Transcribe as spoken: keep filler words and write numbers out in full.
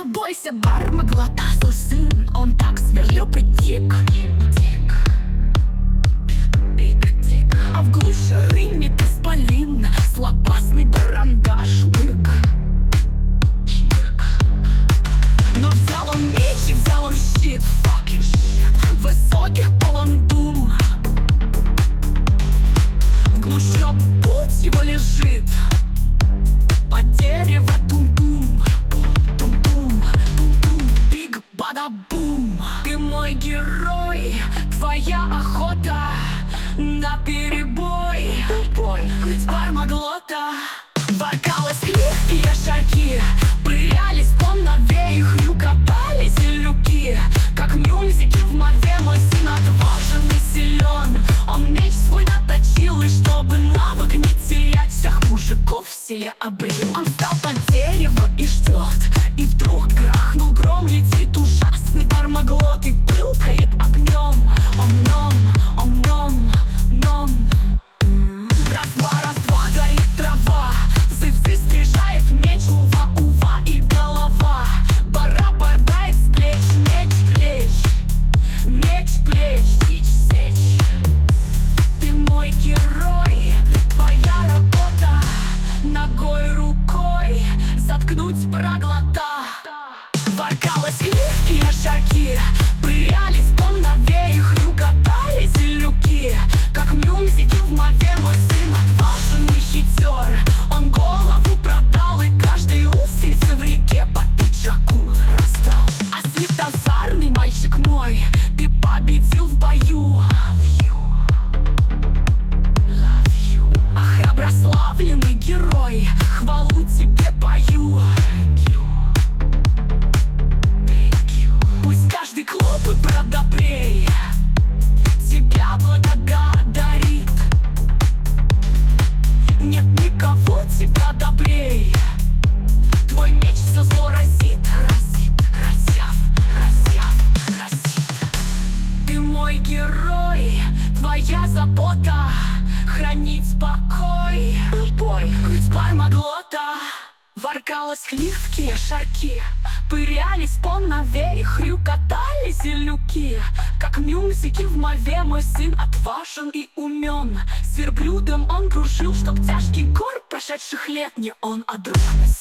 бойся, Бармаглота, сын, он так сверлил притик. А в глуши рынет исполин, слабасный барандаш, бык. Но взял он меч и взял он щит, высоких полон дум. В глуши путь его лежит, под дерево тум-тум, тум-тум, тум-тум, биг-бада-бум. Ты мой герой, твоя охота на перебой. Бой, ведь Бармаглота. Воркалась легкие шаги, пырялись по новее, хрю копали зелюки. Как мюзики в мове, мой сын отважен и силен. Он меч свой наточил, и чтобы навык не терять, всех мужиков в селе обрел. Он встал под дерево и ждет, и вдруг грохнул гром, летит ужасный Бармаглот и пылкает огнем. Ом-ном, ом-ном, ном. Раз-два, раз-два, горит трава, зывзы скрижает меч, ува-ува и голова. Бара падает с плеч, меч плеч, меч плеч, сечь сечь. Ты мой герой, твоя работа ногой рукой заткнуть проглота. Воркалась легкие шаги, пырялись по новее, хрю катали зелюки. Как мюзики в мове, мой сын отважен и хитер. Он голову продал и каждый устрицы в реке по пиджаку раздал. А светозарный мальчик мой, ты победил в бою. А храброславленный герой, хвалу тебе пою. Пусть каждый клоп и продобрей тебя благодарит. Нет никого тебя добрей. Твой меч все зло разит, разит, разяв, разяв, разит. Ты мой герой, твоя забота хранить покой. Бой, хоть Бармаглота. Воркалась легкие шаги, пырялись по новее, хрю катали зелюки. Как мюзики в мове, мой сын отважен и умен. С верблюдом он дружил, чтоб тяжкий гор прошедших лет не он, а друг.